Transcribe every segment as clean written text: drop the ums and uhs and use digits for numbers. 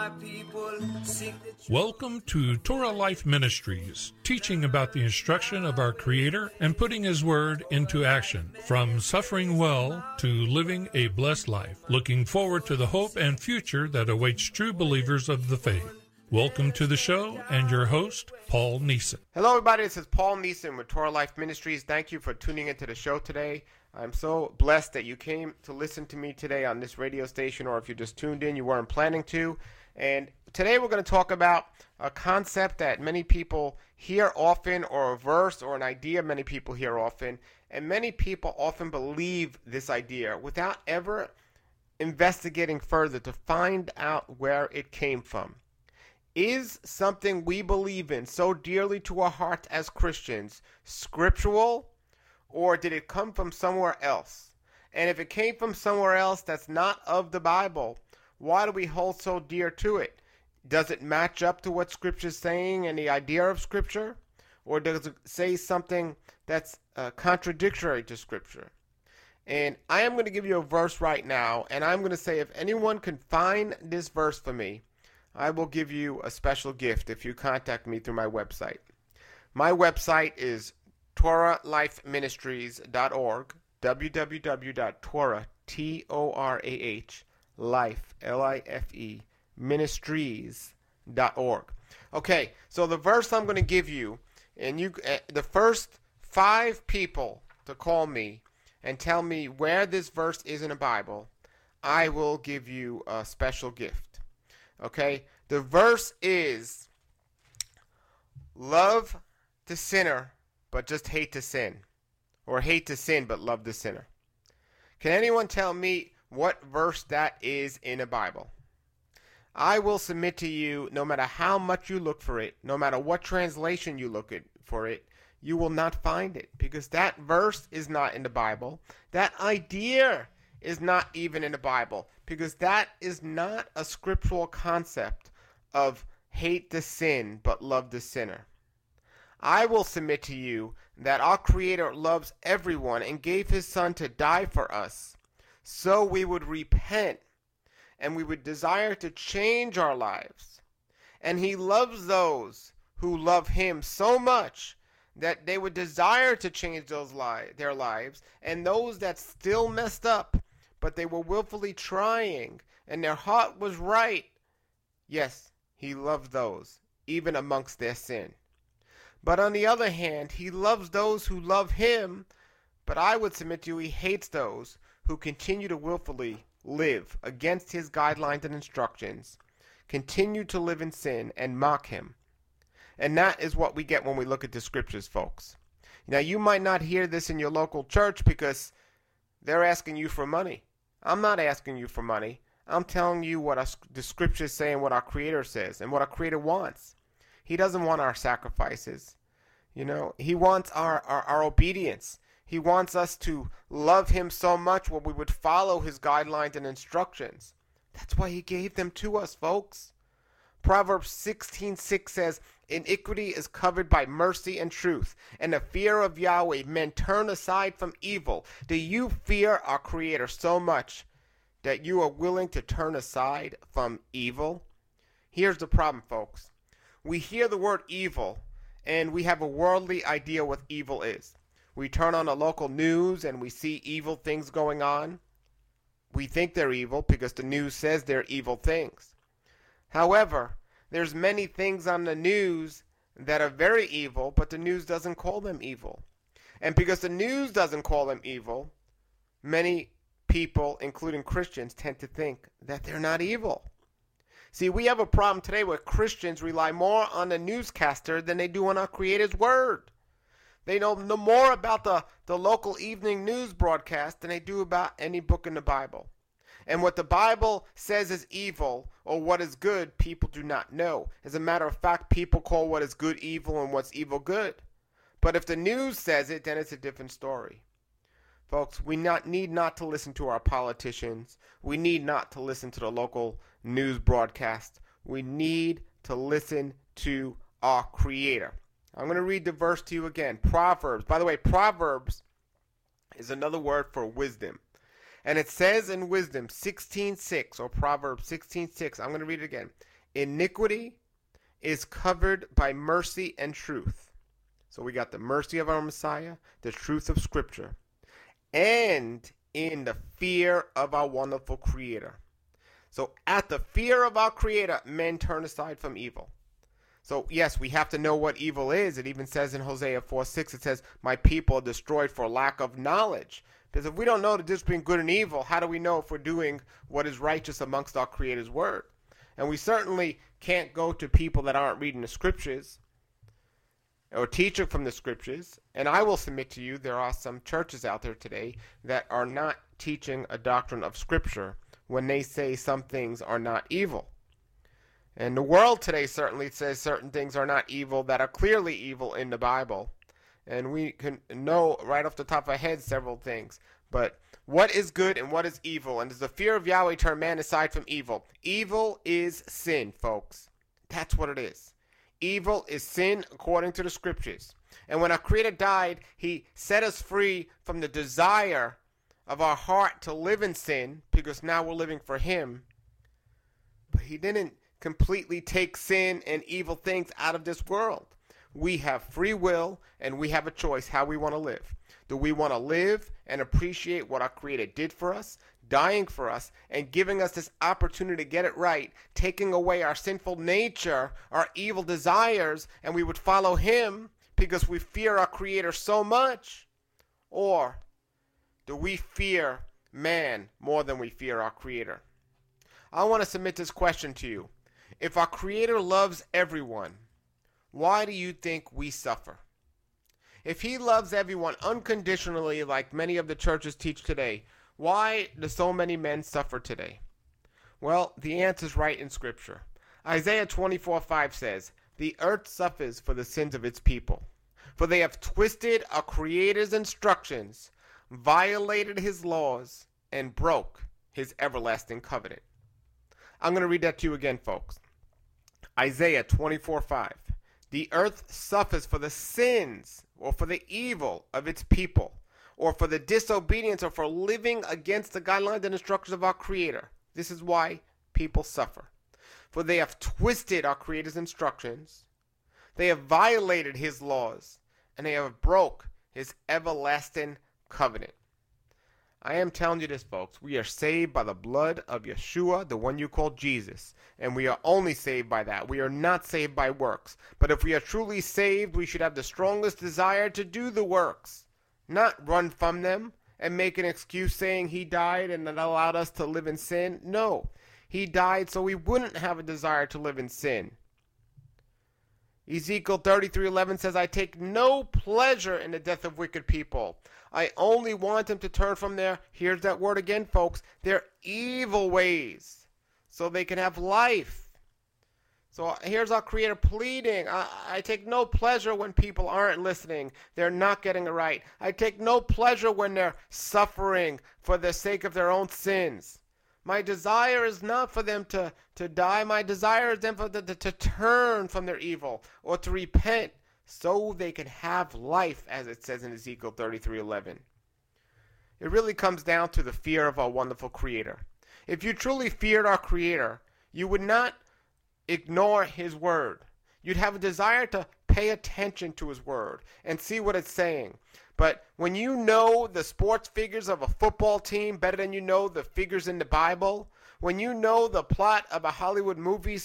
my people seek the truth. Welcome to Torah Life Ministries, teaching about the instruction of our Creator and putting His Word into action, from suffering well to living a blessed life, looking forward to the hope and future that awaits true believers of the faith. Welcome to the show and your host, Paul Neeson. Hello everybody, this is Paul Neeson with Torah Life Ministries. Thank you for tuning into the show today. I'm so blessed that you came to listen to me today on this radio station, or if you just tuned in, you weren't planning to. And today we're going to talk about a concept that many people hear often, or a verse or an idea many people hear often, and many people often believe this idea without ever investigating further to find out where it came from. Is something we believe in so dearly to our hearts as Christians scriptural, or did it come from somewhere else? And if it came from somewhere else that's not of the Bible, why do we hold so dear to it? Does it match up to what Scripture is saying and the idea of Scripture? Or does it say something that's contradictory to Scripture? And I am going to give you a verse right now, and I'm going to say if anyone can find this verse for me, I will give you a special gift if you contact me through my website. My website is TorahLifeMinistries.org, www.torah, T-O-R-A-H, life, L-I-F-E, ministries.org. Okay, so the verse I'm going to give you, and the first 5 people to call me and tell me where this verse is in the Bible, I will give you a special gift. Okay, the verse is, love the sinner, but just hate to sin. Or hate to sin, but love the sinner. Can anyone tell me what verse that is in the Bible? I will submit to you, no matter how much you look for it, no matter what translation you look for it, you will not find it. Because that verse is not in the Bible. That idea is not even in the Bible. Because that is not a scriptural concept of hate the sin, but love the sinner. I will submit to you that our Creator loves everyone and gave His Son to die for us, so we would repent and we would desire to change our lives. And He loves those who love Him so much that they would desire to change their lives, and those that still messed up, but they were willfully trying and their heart was right. Yes, He loves those, even amongst their sin. But on the other hand, He loves those who love Him, but I would submit to you He hates those who continue to willfully live against His guidelines and instructions, continue to live in sin and mock Him. And that is what we get when we look at the Scriptures, folks. Now, you might not hear this in your local church because they're asking you for money. I'm not asking you for money. I'm telling you what the Scriptures say and what our Creator says and what our Creator wants. He doesn't want our sacrifices. You know, He wants our obedience. He wants us to love Him so much where we would follow His guidelines and instructions. That's why He gave them to us, folks. Proverbs 16:6 says, iniquity is covered by mercy and truth, and the fear of Yahweh men turn aside from evil. Do you fear our Creator so much that you are willing to turn aside from evil? Here's the problem, folks. We hear the word evil, and we have a worldly idea what evil is. We turn on the local news, and we see evil things going on. We think they're evil because the news says they're evil things. However, there's many things on the news that are very evil, but the news doesn't call them evil. And because the news doesn't call them evil, many people, including Christians, tend to think that they're not evil. See, we have a problem today where Christians rely more on the newscaster than they do on our Creator's Word. They know no more about the local evening news broadcast than they do about any book in the Bible. And what the Bible says is evil or what is good, people do not know. As a matter of fact, people call what is good evil and what's evil good. But if the news says it, then it's a different story. Folks, we need not to listen to our politicians. We need not to listen to the local news broadcast. We need to listen to our Creator. I'm going to read the verse to you again. Proverbs. By the way, Proverbs is another word for wisdom. And it says in Wisdom 16:6, or Proverbs 16:6, I'm going to read it again. iniquity is covered by mercy and truth. So we got the mercy of our Messiah, the truth of Scripture, and in the fear of our wonderful Creator. So at the fear of our Creator, men turn aside from evil. So yes, we have to know what evil is. It even says in Hosea 4:6, it says, my people are destroyed for lack of knowledge. Because if we don't know the difference between good and evil, how do we know if we're doing what is righteous amongst our Creator's word? And we certainly can't go to people that aren't reading the Scriptures or teaching from the Scriptures. And I will submit to you, there are some churches out there today that are not teaching a doctrine of Scripture when they say some things are not evil. And the world today certainly says certain things are not evil that are clearly evil in the Bible. And we can know right off the top of our head several things. But what is good and what is evil? And does the fear of Yahweh turn man aside from evil? Evil is sin, folks. That's what it is. Evil is sin according to the Scriptures. And when our Creator died, He set us free from the desire of our heart to live in sin, because now we're living for Him. But He didn't completely take sin and evil things out of this world. We have free will and we have a choice how we want to live. Do we want to live and appreciate what our Creator did for us, dying for us, and giving us this opportunity to get it right, taking away our sinful nature, our evil desires, and we would follow Him because we fear our Creator so much? Or do we fear man more than we fear our Creator? I want to submit this question to you. If our Creator loves everyone, why do you think we suffer? If He loves everyone unconditionally, like many of the churches teach today, why do so many men suffer today? Well, the answer is right in Scripture. Isaiah 24:5 says, the earth suffers for the sins of its people, for they have twisted our Creator's instructions, violated His laws, and broke His everlasting covenant. I'm going to read that to you again, folks. Isaiah 24:5. The earth suffers for the sins or for the evil of its people, or for the disobedience, or for living against the guidelines and instructions of our Creator. This is why people suffer. For they have twisted our Creator's instructions, they have violated His laws, and they have broke His everlasting covenant. I am telling you this, folks. We are saved by the blood of Yeshua, the one you call Jesus. And we are only saved by that. We are not saved by works. But if we are truly saved, we should have the strongest desire to do the works, not run from them and make an excuse saying He died and that allowed us to live in sin. No, He died so we wouldn't have a desire to live in sin. Ezekiel 33:11 says, I take no pleasure in the death of wicked people. I only want them to turn from their, here's that word again, folks, their evil ways, so they can have life. So here's our Creator pleading. I take no pleasure when people aren't listening. They're not getting it right. I take no pleasure when they're suffering for the sake of their own sins. My desire is not for them to die. My desire is for them to turn from their evil or to repent so they can have life, as it says in Ezekiel 33:11. It really comes down to the fear of our wonderful Creator. If you truly feared our Creator, you would not ignore His word. You'd have a desire to pay attention to His word and see what it's saying. But when you know the sports figures of a football team better than you know the figures in the Bible, when you know the plot of a Hollywood movie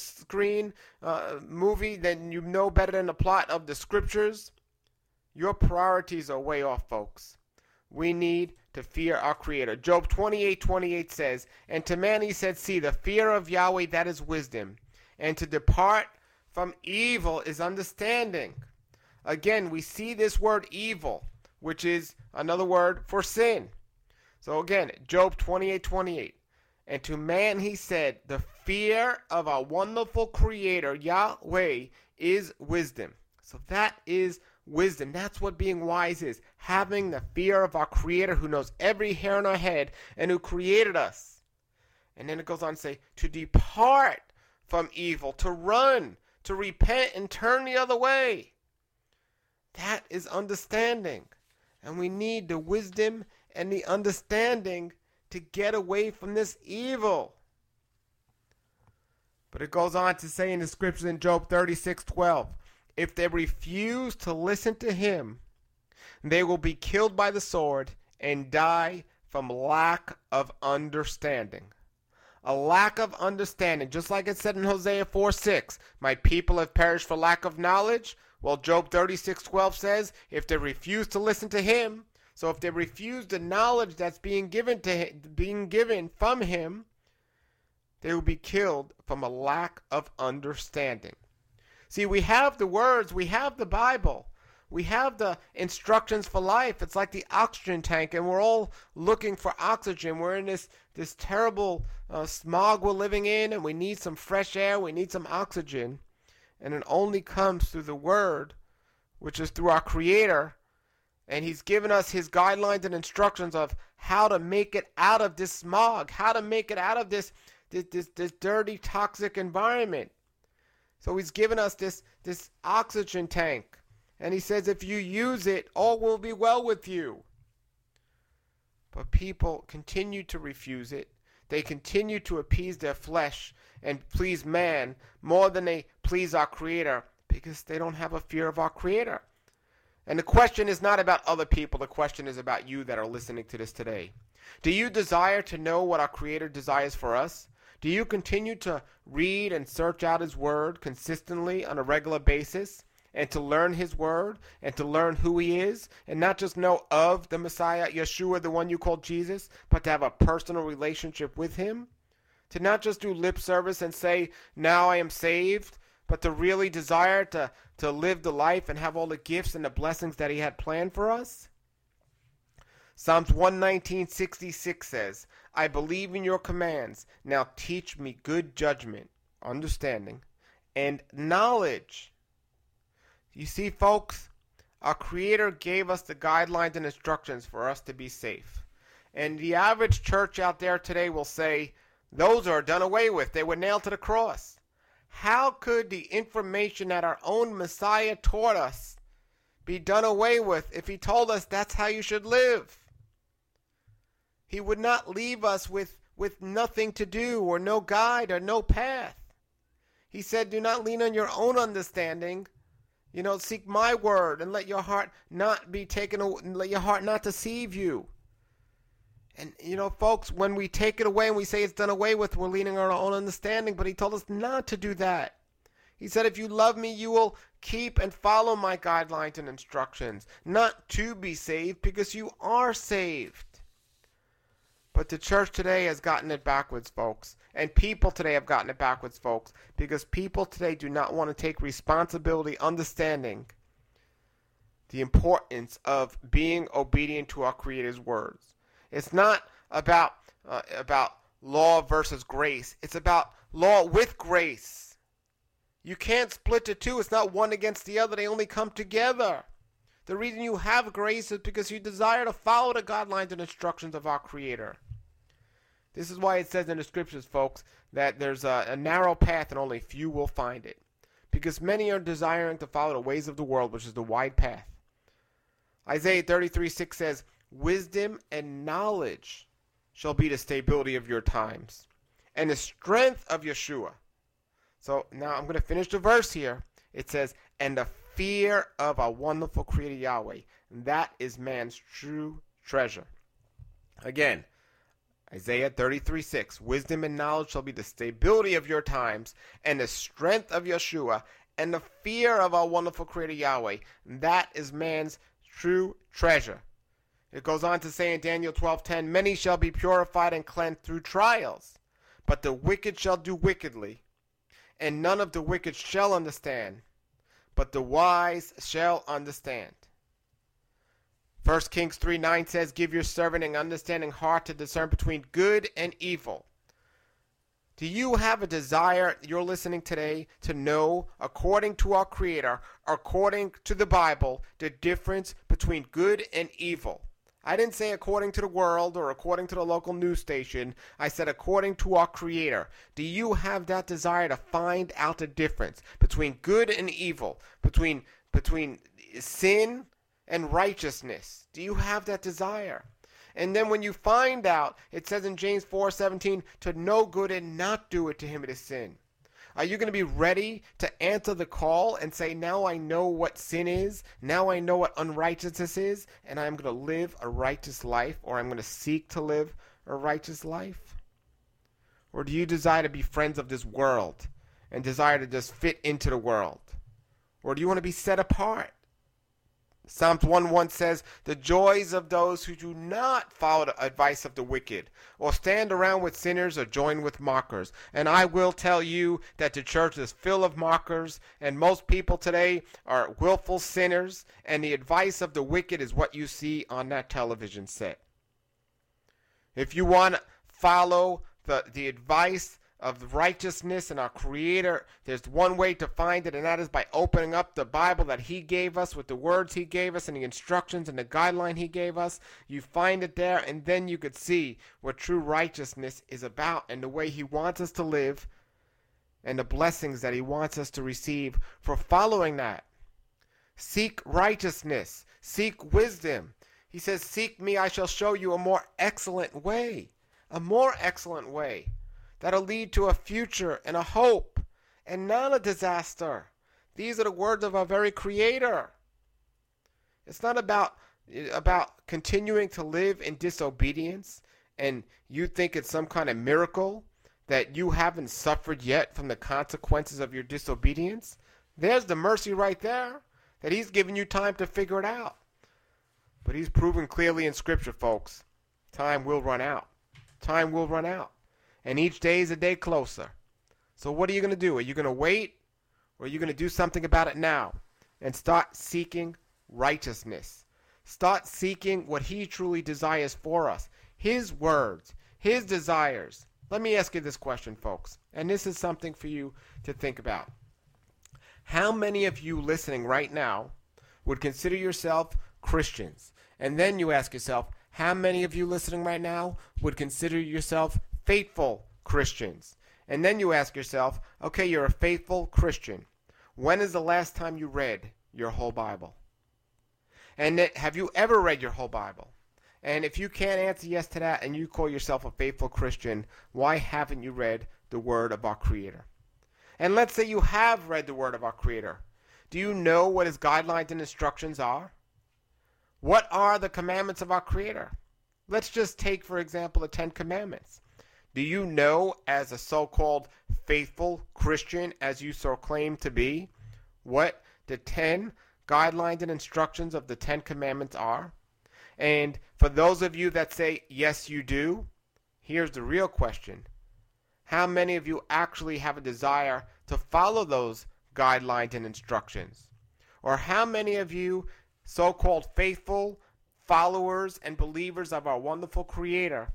then you know better than the plot of the Scriptures, your priorities are way off, folks. We need to fear our Creator. Job 28:28 says, and to man He said, see, the fear of Yahweh, that is wisdom, and to depart from evil is understanding. Again, we see this word evil, which is another word for sin. So again, Job 28:28. And to man He said, the fear of our wonderful Creator, Yahweh, is wisdom. So that is wisdom. That's what being wise is. Having the fear of our Creator who knows every hair on our head and who created us. And then it goes on to say, to depart from evil, to run, to repent and turn the other way. That is understanding. And we need the wisdom and the understanding to get away from this evil. But it goes on to say in the scriptures in Job 36:12, if they refuse to listen to him, they will be killed by the sword and die from lack of understanding. A lack of understanding, just like it said in Hosea 4:6, my people have perished for lack of knowledge. Well, Job 36:12 says, if they refuse to listen to him, so if they refuse the knowledge that's being given from him, they will be killed from a lack of understanding. See, we have the words, we have the Bible, we have the instructions for life. It's like the oxygen tank, and we're all looking for oxygen. We're in this terrible smog we're living in, and we need some fresh air, we need some oxygen. And it only comes through the Word, which is through our Creator. And He's given us His guidelines and instructions of how to make it out of this smog, how to make it out of this dirty, toxic environment. So He's given us this oxygen tank. And He says if you use it, all will be well with you. But people continue to refuse it. They continue to appease their flesh and please man more than they please our Creator, because they don't have a fear of our Creator. And the question is not about other people. The question is about you that are listening to this today. Do you desire to know what our Creator desires for us? Do you continue to read and search out His Word consistently on a regular basis, and to learn His Word, and to learn who He is, and not just know of the Messiah, Yeshua, the one you call Jesus, but to have a personal relationship with Him? To not just do lip service and say, now I am saved, but to really desire to live the life and have all the gifts and the blessings that He had planned for us? Psalms 119:66 says, I believe in your commands. Now teach me good judgment, understanding, and knowledge. You see, folks, our Creator gave us the guidelines and instructions for us to be safe. And the average church out there today will say, those are done away with. They were nailed to the cross. How could the information that our own Messiah taught us be done away with if He told us that's how you should live? He would not leave us with nothing to do, or no guide, or no path. He said, do not lean on your own understanding. Seek my word, and let your heart not be taken away, let your heart not deceive you. And, folks, when we take it away and we say it's done away with, we're leaning on our own understanding. But He told us not to do that. He said, if you love me, you will keep and follow my guidelines and instructions. Not to be saved, because you are saved. But the church today has gotten it backwards, folks. And people today have gotten it backwards, folks. Because people today do not want to take responsibility, understanding the importance of being obedient to our Creator's words. It's not about law versus grace. It's about law with grace. You can't split the two. It's not one against the other. They only come together. The reason you have grace is because you desire to follow the guidelines and instructions of our Creator. This is why it says in the scriptures, folks, that there's a narrow path and only few will find it. Because many are desiring to follow the ways of the world, which is the wide path. Isaiah 33:6 says, wisdom and knowledge shall be the stability of your times, and the strength of Yeshua. So now I'm going to finish the verse here. It says, and the fear of our wonderful Creator Yahweh. That is man's true treasure. Again, Isaiah 33:6. Wisdom and knowledge shall be the stability of your times, and the strength of Yeshua, and the fear of our wonderful Creator Yahweh. That is man's true treasure. It goes on to say in Daniel 12:10, many shall be purified and cleansed through trials, but the wicked shall do wickedly, and none of the wicked shall understand, but the wise shall understand. 1 Kings 3:9 says, give your servant an understanding heart to discern between good and evil. Do you have a desire, you're listening today, to know, according to our Creator, according to the Bible, the difference between good and evil? I didn't say according to the world or according to the local news station. I said according to our Creator. Do you have that desire to find out the difference between good and evil, between sin and righteousness? Do you have that desire? And then when you find out, it says in James 4:17, to know good and not do it, to him it is sin. Are you going to be ready to answer the call and say, now I know what sin is, now I know what unrighteousness is, and I'm going to live a righteous life, or I'm going to seek to live a righteous life? Or do you desire to be friends of this world and desire to just fit into the world? Or do you want to be set apart? Psalms 1:1 says, the joys of those who do not follow the advice of the wicked, or stand around with sinners, or join with mockers. And I will tell you that the church is full of mockers, and most people today are willful sinners, and the advice of the wicked is what you see on that television set. If you want to follow the advice of righteousness and our Creator, there's one way to find it, and that is by opening up the Bible that He gave us with the words He gave us and the instructions and the guideline He gave us. You find it there, and then you could see what true righteousness is about and the way He wants us to live and the blessings that He wants us to receive for following that. Seek righteousness. Seek wisdom. He says, seek me, I shall show you a more excellent way. A more excellent way. That'll lead to a future and a hope and not a disaster. These are the words of our very Creator. It's not about continuing to live in disobedience and you think it's some kind of miracle that you haven't suffered yet from the consequences of your disobedience. There's the mercy right there, that He's given you time to figure it out. But He's proven clearly in Scripture, folks, time will run out. Time will run out. And each day is a day closer. So what are you going to do? Are you going to wait? Or are you going to do something about it now? And start seeking righteousness. Start seeking what He truly desires for us. His words. His desires. Let me ask you this question, folks. And this is something for you to think about. How many of you listening right now would consider yourself Christians? And then you ask yourself, how many of you listening right now would consider yourself faithful Christians? And then you ask yourself, okay, you're a faithful Christian. When is the last time you read your whole Bible? And have you ever read your whole Bible? And if you can't answer yes to that and you call yourself a faithful Christian, why haven't you read the Word of our Creator? And let's say you have read the Word of our Creator. Do you know what His guidelines and instructions are? What are the commandments of our Creator? Let's just take, for example, the 10 Commandments. Do you know, as a so-called faithful Christian, as you so claim to be, what the 10 guidelines and instructions of the 10 Commandments are? And for those of you that say, yes, you do, here's the real question. How many of you actually have a desire to follow those guidelines and instructions? Or how many of you, so-called faithful followers and believers of our wonderful Creator,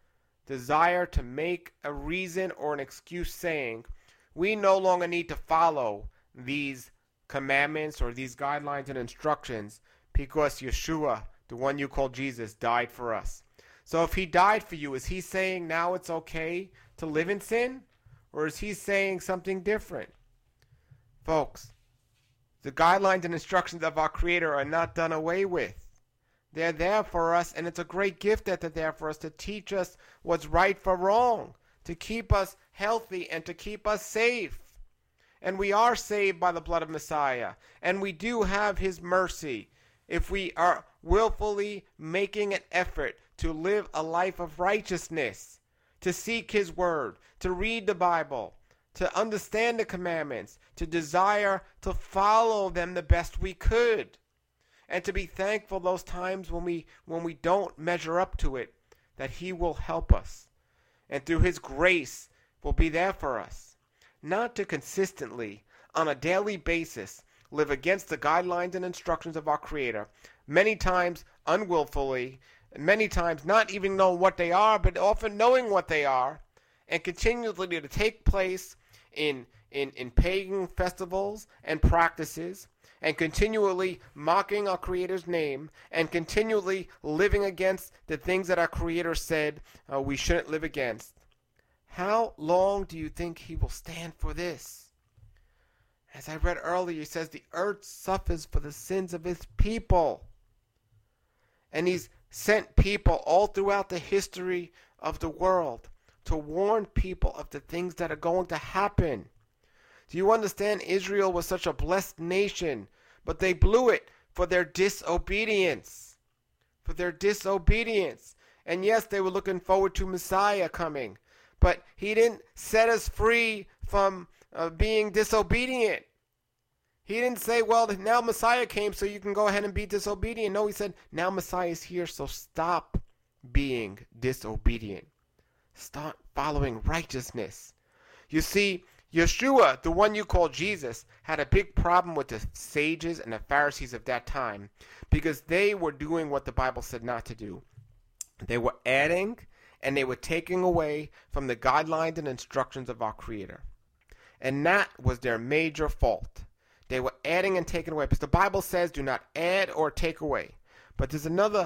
desire to make a reason or an excuse saying, we no longer need to follow these commandments or these guidelines and instructions because Yeshua, the one you call Jesus, died for us. So if He died for you, is He saying now it's okay to live in sin? Or is He saying something different? Folks, the guidelines and instructions of our Creator are not done away with. They're there for us, and it's a great gift that they're there for us to teach us what's right from wrong, to keep us healthy and to keep us safe. And we are saved by the blood of Messiah, and we do have His mercy if we are willfully making an effort to live a life of righteousness, to seek His Word, to read the Bible, to understand the commandments, to desire to follow them the best we could. And to be thankful those times when we don't measure up to it, that He will help us. And through His grace will be there for us. Not to consistently, on a daily basis, live against the guidelines and instructions of our Creator, many times unwillfully, many times not even knowing what they are, but often knowing what they are, and continually to take place in pagan festivals and practices, and continually mocking our Creator's name, and continually living against the things that our Creator said we shouldn't live against. How long do you think He will stand for this? As I read earlier, He says the earth suffers for the sins of His people. And He's sent people all throughout the history of the world to warn people of the things that are going to happen. Do you understand? Israel was such a blessed nation, but they blew it for their disobedience. For their disobedience. And yes, they were looking forward to Messiah coming, but he didn't set us free from being disobedient. He didn't say, well, now Messiah came, so you can go ahead and be disobedient. No, he said, now Messiah is here, so stop being disobedient. Start following righteousness. You see, Yeshua, the one you call Jesus, had a big problem with the sages and the Pharisees of that time because they were doing what the Bible said not to do. They were adding and they were taking away from the guidelines and instructions of our Creator. And that was their major fault. They were adding and taking away because the Bible says do not add or take away. But there's another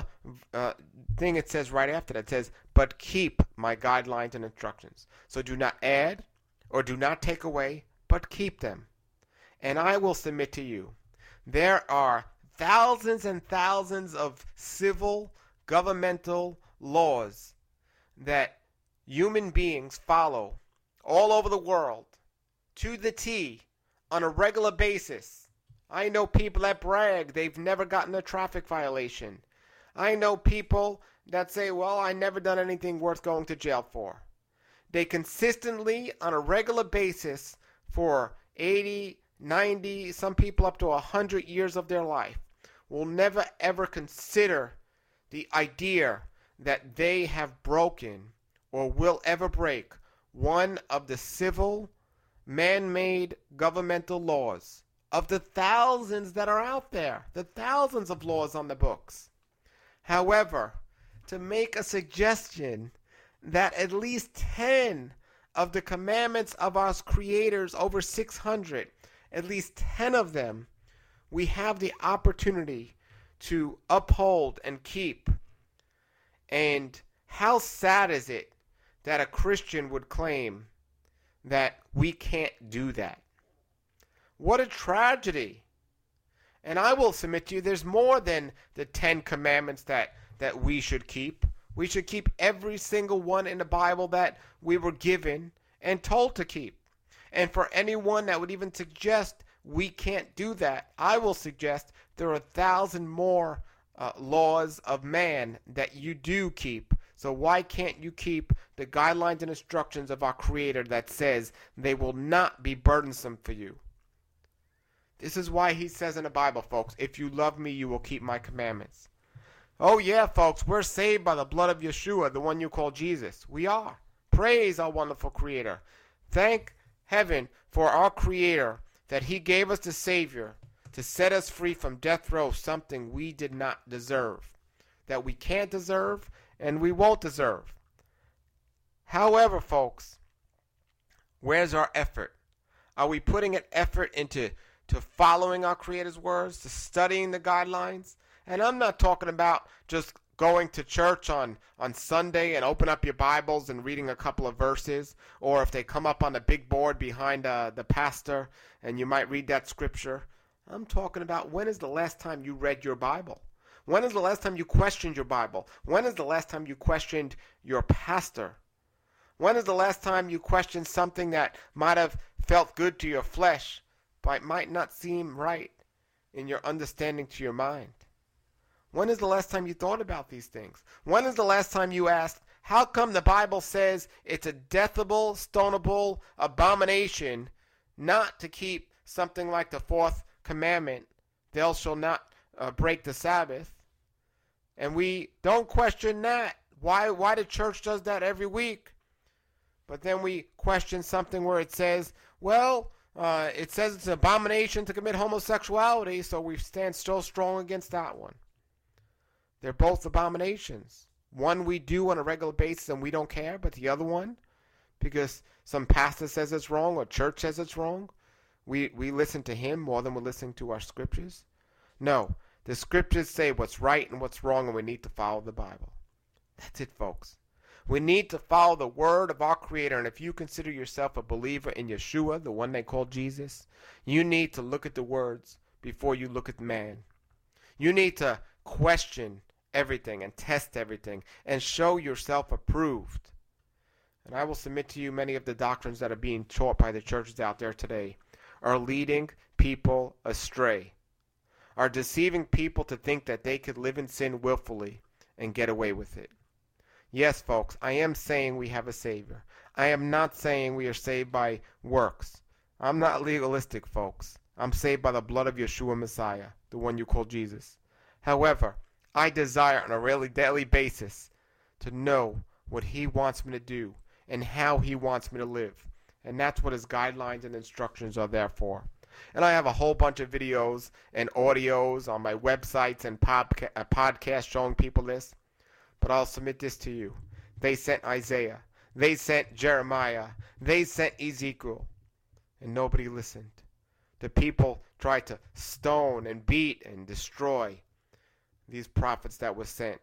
thing it says right after that. It says, but keep my guidelines and instructions. So do not add or do not take away, but keep them. And I will submit to you, there are thousands and thousands of civil, governmental laws that human beings follow all over the world to the T on a regular basis. I know people that brag they've never gotten a traffic violation. I know people that say, well, I never done anything worth going to jail for. They consistently, on a regular basis, for 80, 90, some people up to 100 years of their life, will never ever consider the idea that they have broken or will ever break one of the civil, man-made governmental laws of the thousands that are out there, the thousands of laws on the books. However, to make a suggestion that at least 10 of the commandments of our creators, over 600, at least 10 of them, we have the opportunity to uphold and keep. And how sad is it that a Christian would claim that we can't do that? What a tragedy. And I will submit to you, there's more than the 10 commandments that we should keep. We should keep every single one in the Bible that we were given and told to keep. And for anyone that would even suggest we can't do that, I will suggest there are 1,000 more laws of man that you do keep. So why can't you keep the guidelines and instructions of our Creator that says they will not be burdensome for you? This is why he says in the Bible, folks, if you love me, you will keep my commandments. Oh yeah, folks, we're saved by the blood of Yeshua, the one you call Jesus. We are. Praise our wonderful Creator. Thank heaven for our Creator that he gave us the Savior to set us free from death row, something we did not deserve, that we can't deserve and we won't deserve. However, folks, where's our effort? Are we putting an effort into following our Creator's words, to studying the guidelines? And I'm not talking about just going to church on Sunday and open up your Bibles and reading a couple of verses, or if they come up on the big board behind the pastor and you might read that scripture. I'm talking about, when is the last time you read your Bible? When is the last time you questioned your Bible? When is the last time you questioned your pastor? When is the last time you questioned something that might have felt good to your flesh, but might not seem right in your understanding to your mind? When is the last time you thought about these things? When is the last time you asked, how come the Bible says it's a deathable, stonable abomination not to keep something like the fourth commandment, thou shalt not break the Sabbath? And we don't question that. Why the church does that every week? But then we question something where it says, well, it says it's an abomination to commit homosexuality, so we stand so strong against that one. They're both abominations. One we do on a regular basis and we don't care, but the other one, because some pastor says it's wrong or church says it's wrong, we listen to him more than we're listening to our scriptures. No, the scriptures say what's right and what's wrong, and we need to follow the Bible. That's it, folks. We need to follow the word of our Creator, and if you consider yourself a believer in Yeshua, the one they call Jesus, you need to look at the words before you look at man. You need to question everything and test everything and show yourself approved. And I will submit to you many of the doctrines that are being taught by the churches out there today are leading people astray, are deceiving people to think that they could live in sin willfully and get away with it. Yes, folks, I am saying we have a Savior. I am not saying we are saved by works. I'm not legalistic, folks. I'm saved by the blood of Yeshua Messiah, the one you call Jesus. However, I desire on a really daily basis to know what He wants me to do and how He wants me to live. And that's what His guidelines and instructions are there for. And I have a whole bunch of videos and audios on my websites and podcasts showing people this. But I'll submit this to you. They sent Isaiah. They sent Jeremiah. They sent Ezekiel. And nobody listened. The people tried to stone and beat and destroy these prophets that were sent.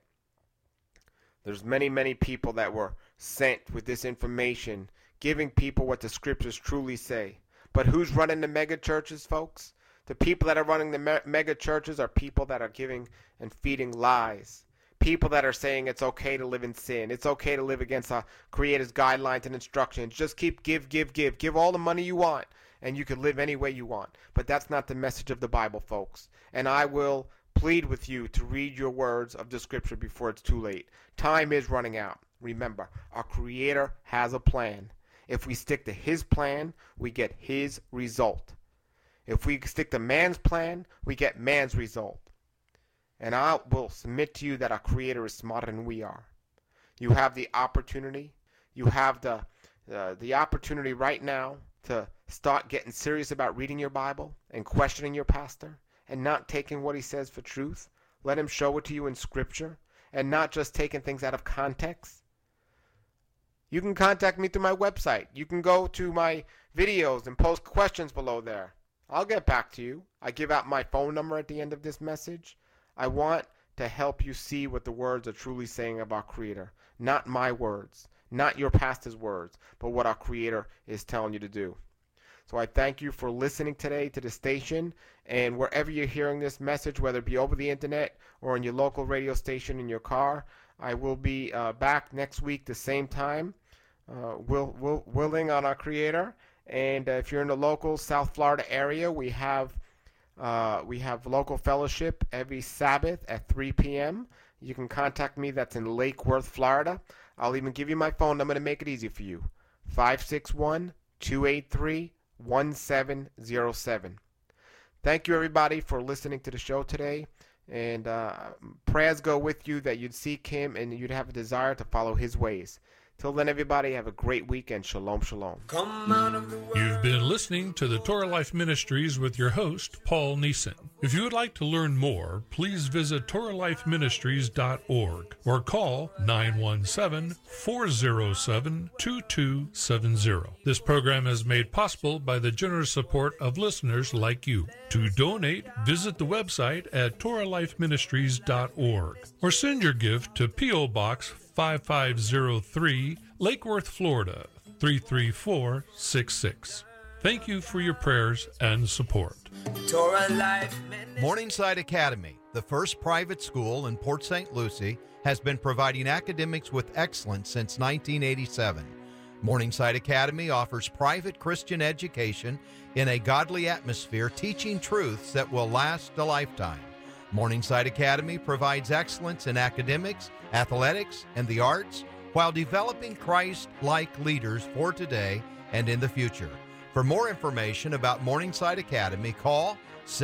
There's many, many people that were sent with this information, giving people what the scriptures truly say. But who's running the mega churches, folks? The people that are running the mega churches are people that are giving and feeding lies. People that are saying it's okay to live in sin. It's okay to live against our Creator's guidelines and instructions. Just keep give. Give all the money you want, and you can live any way you want. But that's not the message of the Bible, folks. And I will plead with you to read your words of the scripture before it's too late. Time is running out. Remember, our Creator has a plan. If we stick to His plan, we get His result. If we stick to man's plan, we get man's result. And I will submit to you that our Creator is smarter than we are. You have the opportunity. You have the opportunity right now to start getting serious about reading your Bible and questioning your pastor and not taking what he says for truth. Let him show it to you in Scripture and not just taking things out of context. You can contact me through my website. You can go to my videos and post questions below there. I'll get back to you. I give out my phone number at the end of this message. I want to help you see what the words are truly saying of our Creator. Not my words, not your pastor's words, but what our Creator is telling you to do. So I thank you for listening today to the station, and wherever you're hearing this message, whether it be over the internet or in your local radio station in your car, I will be back next week the same time, willing on our Creator. And if you're in the local South Florida area, we have local fellowship every Sabbath at 3 p.m. You can contact me. That's in Lake Worth, Florida. I'll even give you my phone number to make it easy for you. 561-283-1707. Thank you, everybody, for listening to the show today. And prayers go with you that you'd seek Him and you'd have a desire to follow His ways. Till then, everybody, have a great weekend. Shalom, shalom. You've been listening to the Torah Life Ministries with your host, Paul Neeson. If you would like to learn more, please visit TorahLifeMinistries.org or call 917-407-2270. This program is made possible by the generous support of listeners like you. To donate, visit the website at TorahLifeMinistries.org or send your gift to P.O. Box 5503, Lake Worth, Florida, 33466. Thank you for your prayers and support. Morningside Academy, the first private school in Port St. Lucie, has been providing academics with excellence since 1987. Morningside Academy offers private Christian education in a godly atmosphere, teaching truths that will last a lifetime. Morningside Academy provides excellence in academics, athletics, and the arts while developing Christ-like leaders for today and in the future. For more information about Morningside Academy, call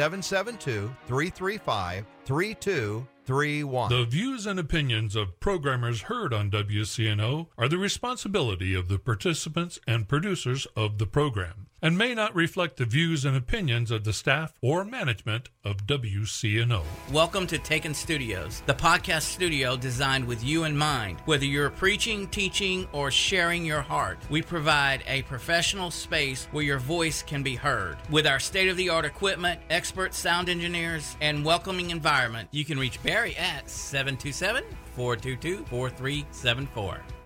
772-335-3231. The views and opinions of programmers heard on WCNO are the responsibility of the participants and producers of the program and may not reflect the views and opinions of the staff or management of WCNO. Welcome to Taken Studios, the podcast studio designed with you in mind. Whether you're preaching, teaching, or sharing your heart, we provide a professional space where your voice can be heard. With our state-of-the-art equipment, expert sound engineers, and welcoming environment, you can reach Barry at 727-422-4374.